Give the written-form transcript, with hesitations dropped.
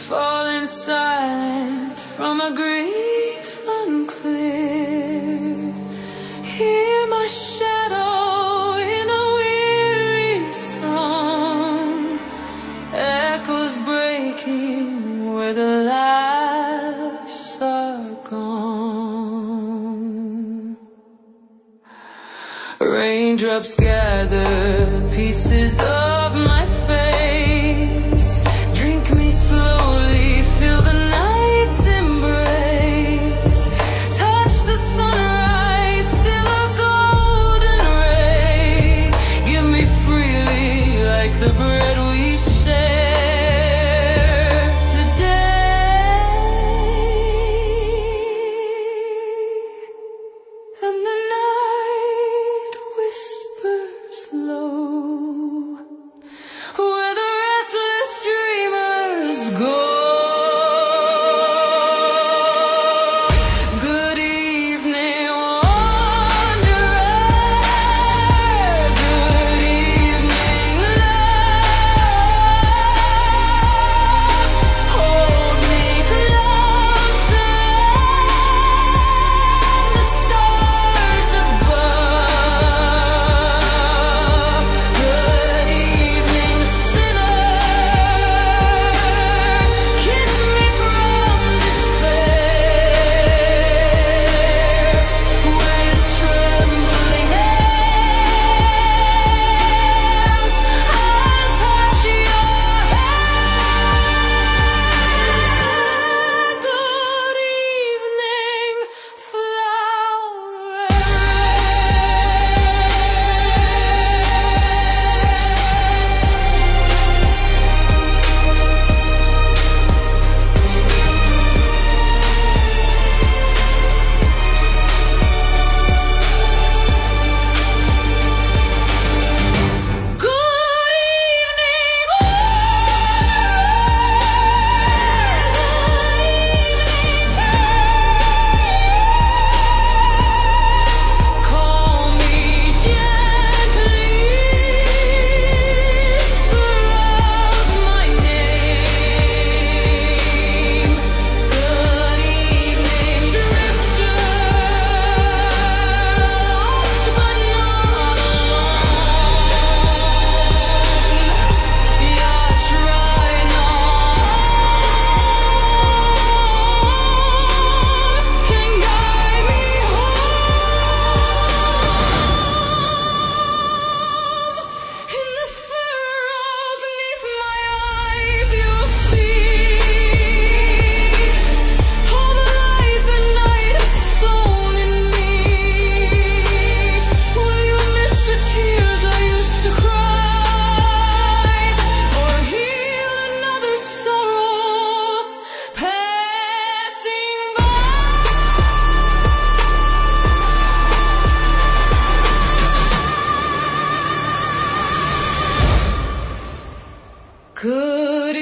falling silent from a grief unclear. Hear my shadow in a weary song, echoes breaking where the laughs are gone. Raindrops gather pieces of my face, drink me slowly, feel the night's embrace, touch the sunrise, still a golden ray, give me freely like the bread we share today. And the night whispers low where the restless dreamers go. Good evening, wanderer. Good evening, love. Hold me closer than the stars above. Good evening, sinner. Kiss me from despair. With trembling hands, I'll touch your hand. Good evening, flower. Good evening, call me gently, whisper out my name. Good evening, drifter, lost but not alone. Your trying arms can guide me home. In the furrows 'neath my eyes, you'll see all the lies that night has sown in me. Will you miss the tears I used to cry, or heal another sorrow passing by? Good